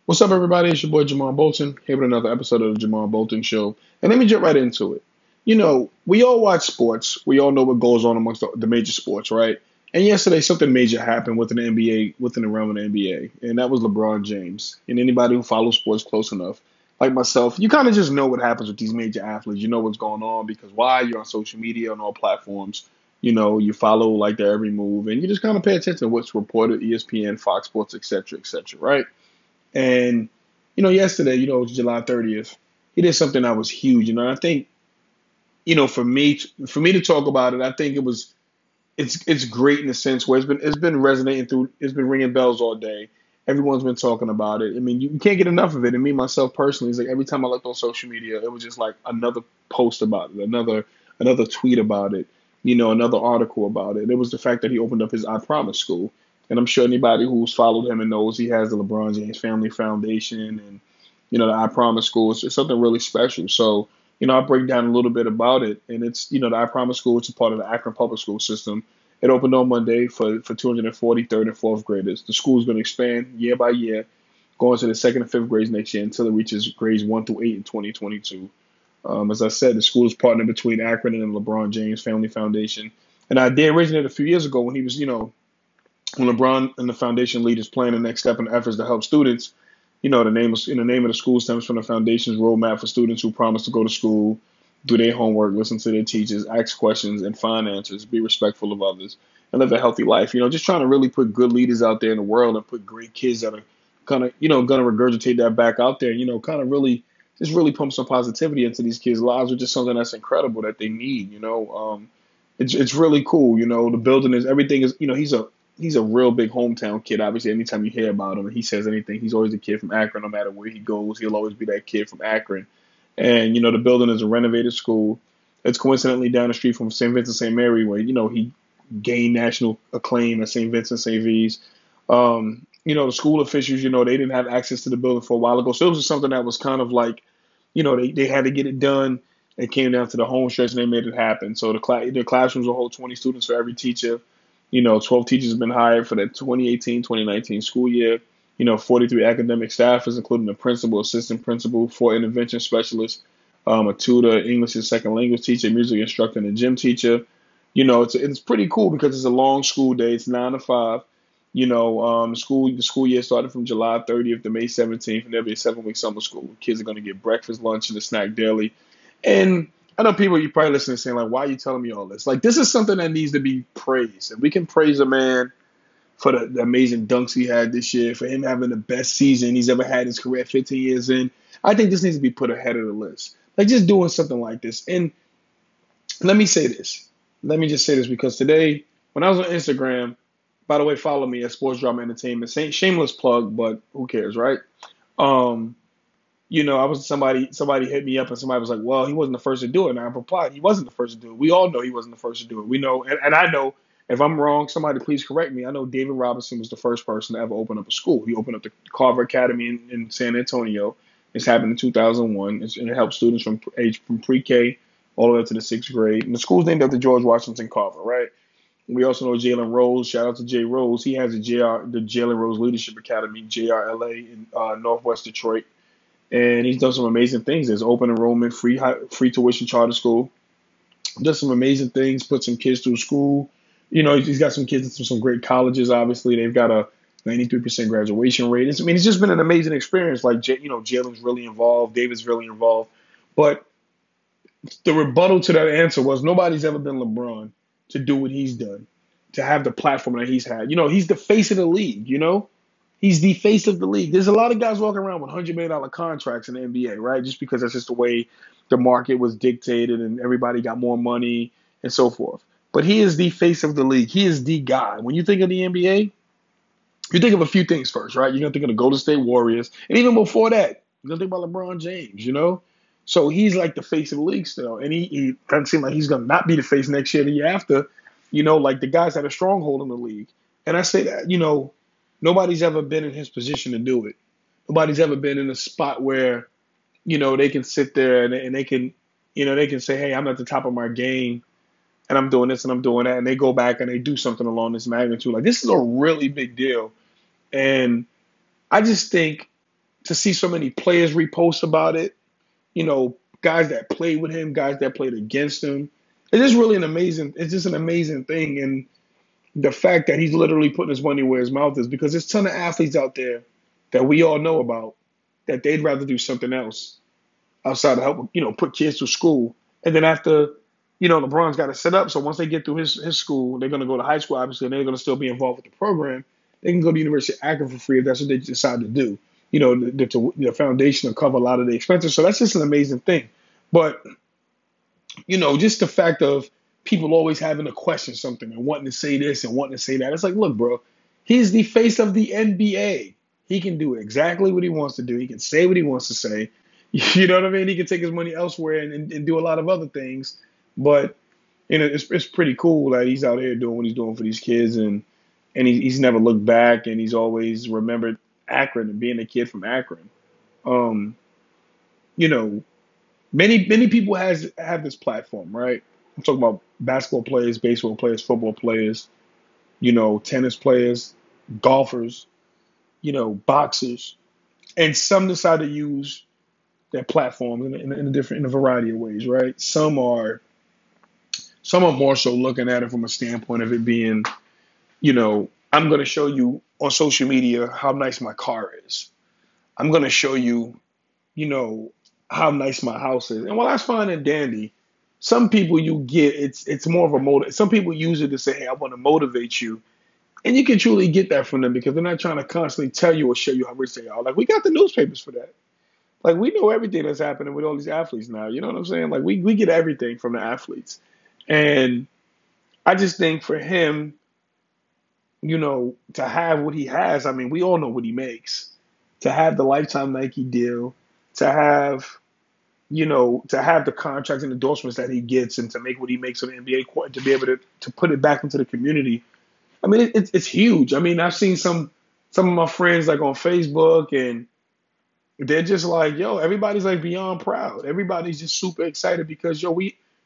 What's up, everybody? It's your boy Jamal Bolton here with another episode of the Jamal Bolton Show. And let me jump right into it. We all watch sports. We all know what goes on amongst the major sports, right? And yesterday, something major happened within the NBA, within the realm of the NBA, and that was LeBron James. And anybody who follows sports close enough, like myself, you kind of just know what happens with these major athletes. You know what's going on because why? You're on social media on all platforms. You follow like their every move, and you just kind of pay attention to what's reported, ESPN, Fox Sports, et cetera, right? And yesterday, it was July 30th. He did something that was huge. I think, for me to talk about it, I think it's great in a sense where it's been resonating through, it's been ringing bells all day. Everyone's been talking about it. I mean, you can't get enough of it. And me myself personally, it's like every time I looked on social media, it was just like another post about it, another tweet about it, another article about it. It was the fact that he opened up his I Promise school. And I'm sure anybody who's followed him and knows he has the LeBron James Family Foundation and the I Promise school. It's something really special. So, I'll break down a little bit about it. And it's, the I Promise school, it's a part of the Akron public school system. It opened on Monday for 240 third and fourth graders. The school is going to expand year by year, going to the second and fifth grades next year until it reaches grades 1 through 8 in 2022. As I said, the school is partnered between Akron and the LeBron James Family Foundation. And I did originate a few years ago when he was, when LeBron and the foundation leaders plan the next step in efforts to help students. The name of the school stems from the foundation's roadmap for students who promise to go to school, do their homework, listen to their teachers, ask questions, and find answers, be respectful of others, and live a healthy life. Just trying to really put good leaders out there in the world and put great kids that are kind of, going to regurgitate that back out there, kind of really just really pump some positivity into these kids' lives, which is something that's incredible that they need. It's really cool. The building is everything is. He's a real big hometown kid. Obviously, anytime you hear about him, he says anything. He's always a kid from Akron, no matter where he goes. He'll always be that kid from Akron. And the building is a renovated school. It's coincidentally down the street from St. Vincent St. Mary, where he gained national acclaim at St. Vincent St. V's. The school officials, they didn't have access to the building for a while ago, so it was something that was kind of like, they had to get it done. It came down to the home stretch, and they made it happen. So the classrooms will hold 20 students for every teacher. 12 teachers have been hired for the 2018-2019 school year. 43 academic staffers, including a principal, assistant principal, 4 intervention specialists, a tutor, English as second language teacher, music instructor, and a gym teacher. It's pretty cool because it's a long school day. It's 9 to 5. The school year started from July 30th to May 17th, and there'll be a 7-week summer school. Kids are going to get breakfast, lunch, and a snack daily. And I know people, you probably listening saying, like, why are you telling me all this? Like, this is something that needs to be praised. And we can praise a man for the amazing dunks he had this year, for him having the best season he's ever had in his career 15 years in. I think this needs to be put ahead of the list. Like, just doing something like this. And let me say this. Let me just say this because today, when I was on Instagram, by the way, follow me at Sports Drama Entertainment. Shameless plug, but who cares, right? Um, I was somebody hit me up and somebody was like, well, he wasn't the first to do it. And I replied, he wasn't the first to do it. We all know he wasn't the first to do it. We know, and I know if I'm wrong, somebody please correct me. I know David Robinson was the first person to ever open up a school. He opened up the Carver Academy in San Antonio. This happened in 2001, and it helped students from pre-K all the way up to the sixth grade. And the school's named after George Washington Carver, right? We also know Jalen Rose. Shout out to Jay Rose. He has the Jalen Rose Leadership Academy, JRLA, in Northwest Detroit, and he's done some amazing things. There's open enrollment, free tuition charter school. Does some amazing things. Put some kids through school. He's got some kids through some great colleges. Obviously, they've got a 93% graduation rate. It's just been an amazing experience. Like Jalen's really involved. David's really involved. But the rebuttal to that answer was nobody's ever been LeBron to do what he's done, to have the platform that he's had. He's the face of the league. He's the face of the league. There's a lot of guys walking around with $100 million contracts in the NBA, right? Just because that's just the way the market was dictated and everybody got more money and so forth. But he is the face of the league. He is the guy. When you think of the NBA, you think of a few things first, right? You're going to think of the Golden State Warriors. And even before that, you're going to think about LeBron James. So he's like the face of the league still. And he doesn't seem like he's going to not be the face next year, the year after. Like the guys had a stronghold in the league. And I say that, nobody's ever been in his position to do it. Nobody's ever been in a spot where, they can sit there and they can, they can say, hey, I'm at the top of my game and I'm doing this and I'm doing that. And they go back and they do something along this magnitude. Like, this is a really big deal. And I just think to see so many players repost about it, guys that played with him, guys that played against him. It's just an amazing thing. And the fact that he's literally putting his money where his mouth is, because there's a ton of athletes out there that we all know about that they'd rather do something else outside of help, put kids through school. And then after, LeBron's got to set up. So once they get through his school, they're going to go to high school, obviously, and they're going to still be involved with the program. They can go to University of Akron for free if that's what they decide to do. The foundation will cover a lot of the expenses. So that's just an amazing thing. But, just the fact of people always having to question something and wanting to say this and wanting to say that. It's like, look, bro, he's the face of the NBA. He can do exactly what he wants to do. He can say what he wants to say. You know what I mean? He can take his money elsewhere and do a lot of other things. But it's pretty cool that he's out here doing what he's doing for these kids, and he's never looked back, and he's always remembered Akron and being a kid from Akron. Um, you know, many people have this platform, right? I'm talking about basketball players, baseball players, football players, tennis players, golfers, boxers, and some decide to use their platforms in a variety of ways, right? Some are more so looking at it from a standpoint of it being, I'm going to show you on social media how nice my car is. I'm going to show you, how nice my house is. And while that's fine and dandy, some people you get, it's more of a motive. Some people use it to say, hey, I want to motivate you. And you can truly get that from them because they're not trying to constantly tell you or show you how rich they are. Like, we got the newspapers for that. Like, we know everything that's happening with all these athletes now. You know what I'm saying? Like, we get everything from the athletes. And I just think for him, to have what he has, I mean, we all know what he makes. To have the lifetime Nike deal, to have, to have the contracts and endorsements that he gets and to make what he makes on the NBA court, and to be able to put it back into the community. I mean, it's huge. I mean, I've seen some of my friends like on Facebook, and they're just like, yo, everybody's like beyond proud. Everybody's just super excited because, yo,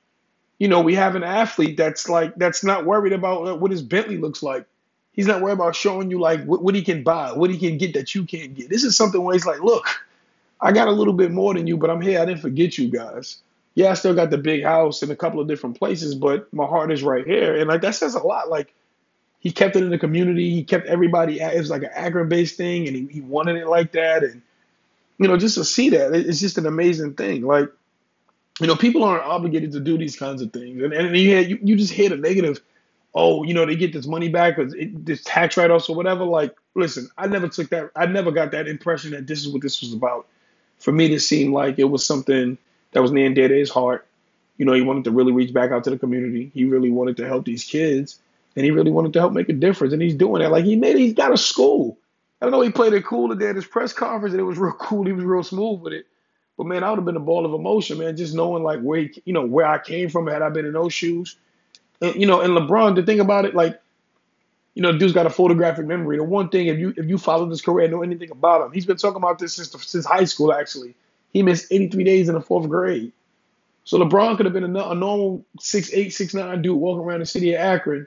we have an athlete that's not worried about what his Bentley looks like. He's not worried about showing you like what he can buy, what he can get that you can't get. This is something where he's like, look, I got a little bit more than you, but I'm here. I didn't forget you guys. Yeah, I still got the big house in a couple of different places, but my heart is right here. And like that says a lot. Like he kept it in the community. He kept everybody. It was like an Akron-based thing, and he wanted it like that. And just to see that, it's just an amazing thing. Like people aren't obligated to do these kinds of things, and you just hear the negative. Oh, they get this money back or this tax write-offs or whatever. Like, listen, I never took that. I never got that impression that this is what this was about. For me, it seemed like it was something that was near and dear to his heart. He wanted to really reach back out to the community. He really wanted to help these kids, and he really wanted to help make a difference. And he's doing that. Like he's got a school. I don't know. He played it cool today at his press conference, and it was real cool. He was real smooth with it. But man, I would have been a ball of emotion, man, just knowing like where I came from had I been in those shoes. And, and LeBron, the thing about it, like, dude's got a photographic memory. The one thing, if you follow his career and know anything about him, he's been talking about this since high school, actually. He missed 83 days in the fourth grade. So LeBron could have been a normal 6'8", 6'9" dude walking around the city of Akron,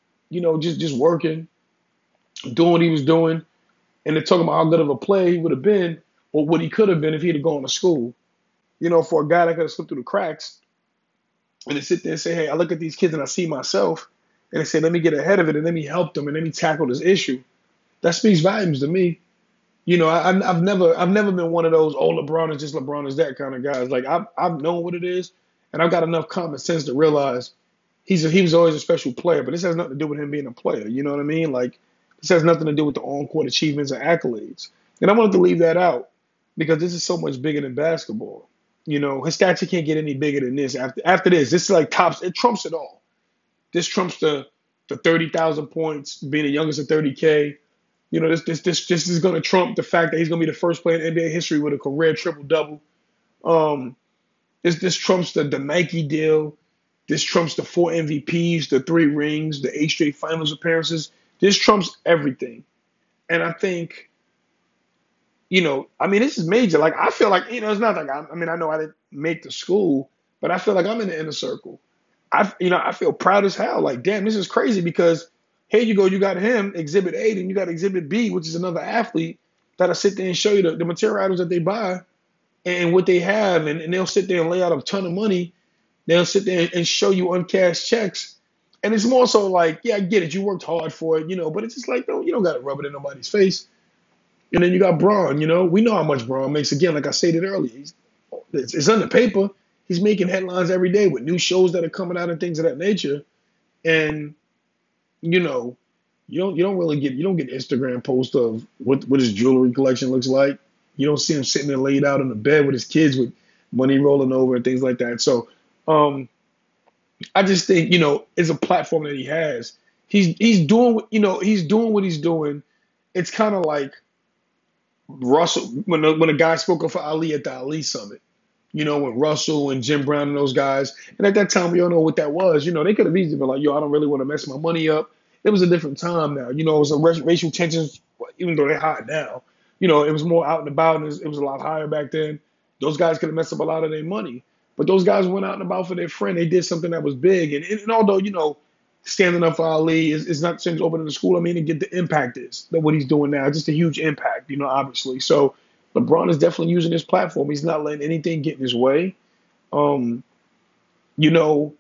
just working, doing what he was doing. And they're talking about how good of a player he would have been or what he could have been if he'd have gone to school. For a guy that could have slipped through the cracks. And to sit there and say, hey, I look at these kids and I see myself, and I say, let me get ahead of it and let me help them and let me tackle this issue. That speaks volumes to me. I've never been one of those, oh, LeBron is that kind of guys. Like I've known what it is, and I've got enough common sense to realize he was always a special player, but this has nothing to do with him being a player. You know what I mean? Like this has nothing to do with the on-court achievements and accolades. And I wanted to leave that out because this is so much bigger than basketball. His stature can't get any bigger than this. After this is like tops. It trumps it all. This trumps the 30,000 points, being the youngest at 30K. This is going to trump the fact that he's going to be the first player in NBA history with a career triple-double. This trumps the Nike deal. This trumps the 4 MVPs, the 3 rings, the 8 straight finals appearances. This trumps everything. And I think, this is major. Like, I feel like, it's not like I know I didn't make the school, but I feel like I'm in the inner circle. I feel proud as hell. Like, damn, this is crazy because here you go, you got him, Exhibit A, and you got Exhibit B, which is another athlete that'll sit there and show you the material items that they buy and what they have, and they'll sit there and lay out a ton of money. They'll sit there and show you uncashed checks. And it's more so like, yeah, I get it. You worked hard for it, but it's just like, no, you don't got to rub it in nobody's face. And then you got Braun, we know how much Braun makes. Again, like I stated earlier, it's on the paper. He's making headlines every day with new shows that are coming out and things of that nature. And, you know, you don't get Instagram posts of what his jewelry collection looks like. You don't see him sitting there laid out on the bed with his kids with money rolling over and things like that. So um, I just think, it's a platform that he has. He's doing he's doing what he's doing. It's kind of like Russell when a guy spoke up for Ali at the Ali Summit. When Russell and Jim Brown and those guys, and at that time we don't know what that was. They could have easily been like, "Yo, I don't really want to mess my money up." It was a different time now. It was racial tensions, even though they're high now. It was more out and about, and it was a lot higher back then. Those guys could have messed up a lot of their money, but those guys went out and about for their friend. They did something that was big, and although standing up for Ali is not since opening the school. I mean, to get the impact is that what he's doing now, just a huge impact. Obviously. So LeBron is definitely using his platform. He's not letting anything get in his way. Um, you know,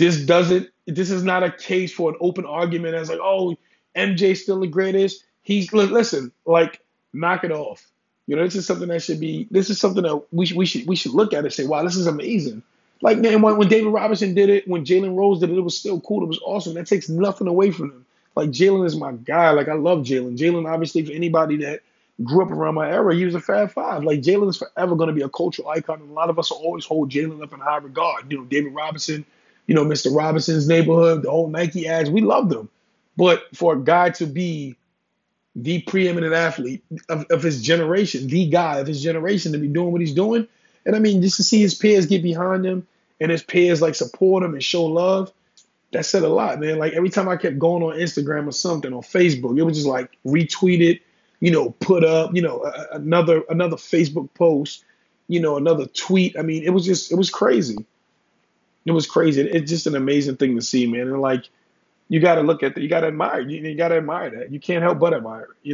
this is not a case for an open argument as like, oh, MJ's still the greatest. Listen, like, knock it off. This is something that we should look at and say, wow, this is amazing. Like, man, when David Robinson did it, when Jalen Rose did it, it was still cool. It was awesome. That takes nothing away from him. Like, Jalen is my guy. Like, I love Jalen. Jalen, obviously, for anybody that grew up around my era, he was a Fab Five. Like, Jalen is forever going to be a cultural icon, and a lot of us will always hold Jalen up in high regard. David Robinson, Mr. Robinson's Neighborhood, the whole Nike ads, we loved them. But for a guy to be the preeminent athlete of his generation, the guy of his generation to be doing what he's doing, and I mean, just to see his peers get behind him and his peers like support him and show love, that said a lot, man. Like, every time I kept going on Instagram or something, or Facebook, it was just like retweeted, put up, another Facebook post, another tweet. I mean, it was crazy. It was crazy. It's just an amazing thing to see, man. And like, you got to look at that. You got to admire. You got to admire that. You can't help but admire it.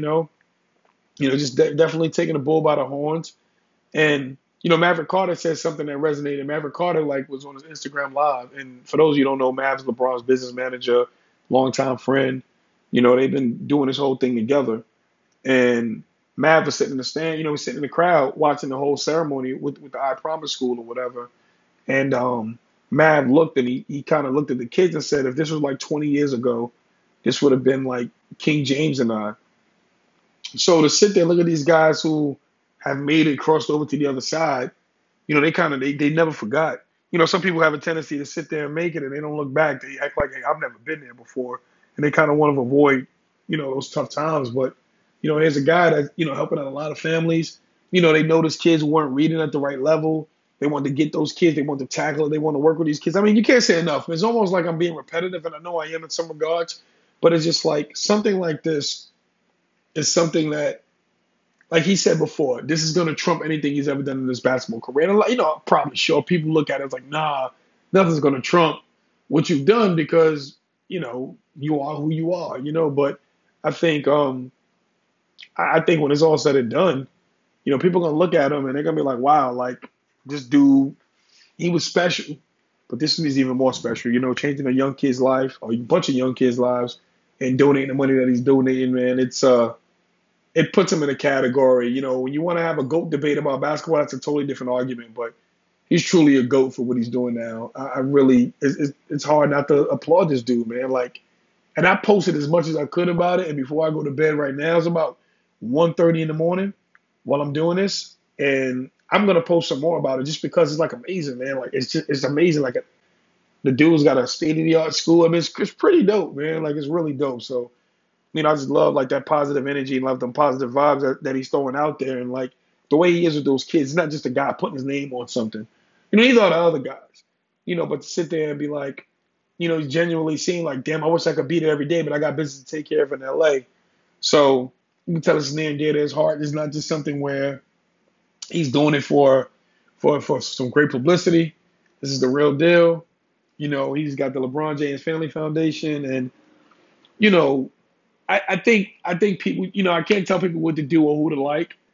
Just definitely taking the bull by the horns. And Maverick Carter said something that resonated. Maverick Carter was on his Instagram live. And for those of you who don't know, Mav's LeBron's business manager, longtime friend. They've been doing this whole thing together. And Mav was sitting in the stand. He's sitting in the crowd watching the whole ceremony with the I Promise School or whatever. And Mav looked, and he kind of looked at the kids and said, if this was like 20 years ago, this would have been like King James and I. So to sit there and look at these guys who have made it, crossed over to the other side, they never forgot. Some people have a tendency to sit there and make it and they don't look back. They act like, hey, I've never been there before. And they kind of want to avoid, those tough times. But, here's a guy that's, helping out a lot of families. They noticed kids weren't reading at the right level. They want to get those kids. They want to tackle it. They want to work with these kids. I mean, you can't say enough. It's almost like I'm being repetitive, and I know I am in some regards. But it's just like something like this is something that, like he said before, this is going to trump anything he's ever done in his basketball career. And, I'm probably sure people look at it as like, nah, nothing's going to trump what you've done because, you are who you are, But I think I think when it's all said and done, people are going to look at him and they're going to be like, wow, like, this dude, he was special, but this is even more special, changing a young kid's life or a bunch of young kids' lives and donating the money that he's donating, man. It puts him in a category, when you want to have a GOAT debate about basketball, that's a totally different argument, but he's truly a GOAT for what he's doing now. I really, it's hard not to applaud this dude, man. Like, and I posted as much as I could about it, and before I go to bed right now, it's about 1:30 in the morning while I'm doing this, and I'm gonna post some more about it just because it's like amazing, man. Like, it's amazing. Like, the dude's got a state of the art school. I mean, it's pretty dope, man. Like, it's really dope. So, I just love like that positive energy and love them positive vibes that he's throwing out there, and like the way he is with those kids. It's not just a guy putting his name on something. He's all the other guys. But to sit there and be like, he's genuinely seeing like, damn, I wish I could be there every day, but I got business to take care of in LA. So you can tell it's near and dear to his heart. It's not just something where he's doing it for some great publicity. This is the real deal. He's got the LeBron James Family Foundation, and I think people, I can't tell people what to do or who to like.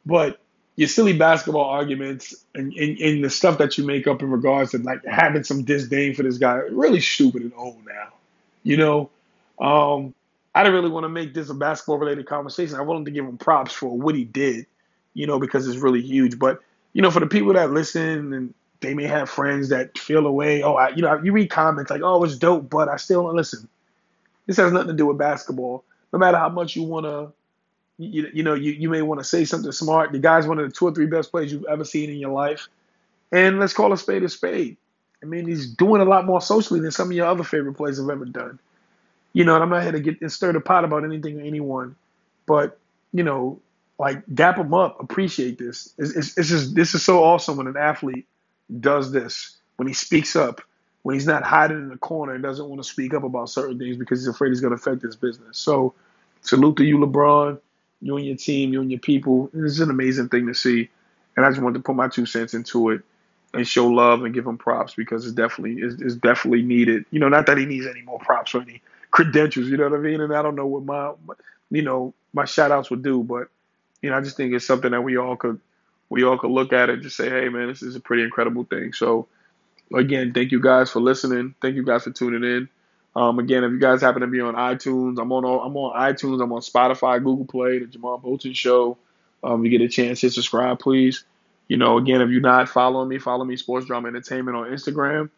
But your silly basketball arguments and the stuff that you make up in regards to like having some disdain for this guy, really stupid and old now. You know, I didn't really want to make this a basketball related conversation. I wanted to give him props for what he did, because it's really huge. But for the people that listen and they may have friends that feel away. Oh, you read comments like, "Oh, it's dope," but I still don't listen. This has nothing to do with basketball. No matter how much you want to you may want to say something smart. The guy's one of the two or three best players you've ever seen in your life. And let's call a spade a spade. I mean, he's doing a lot more socially than some of your other favorite players have ever done. And I'm not here to get and stir the pot about anything or anyone, but like dap him up, appreciate this. It's just this is so awesome when an athlete does this, when he speaks up, when he's not hiding in the corner and doesn't want to speak up about certain things because he's afraid he's going to affect his business. So salute to you, LeBron, you and your team, you and your people. It's an amazing thing to see, and I just wanted to put my 2 cents into it and show love and give him props because it's definitely needed. Not that he needs any more props or any credentials. You know what I mean? And I don't know what my shout outs would do, but I just think it's something that we all could look at it and just say, hey man, this is a pretty incredible thing. So again, thank you guys for listening. Thank you guys for tuning in. Again, if you guys happen to be on iTunes, I'm on iTunes. I'm on Spotify, Google Play, the Jamal Bolton Show. If you get a chance, hit subscribe, please. Again, if you're not following me, follow me, Sports Drama Entertainment on Instagram.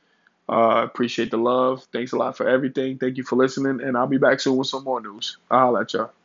Appreciate the love. Thanks a lot for everything. Thank you for listening, and I'll be back soon with some more news. I'll let y'all.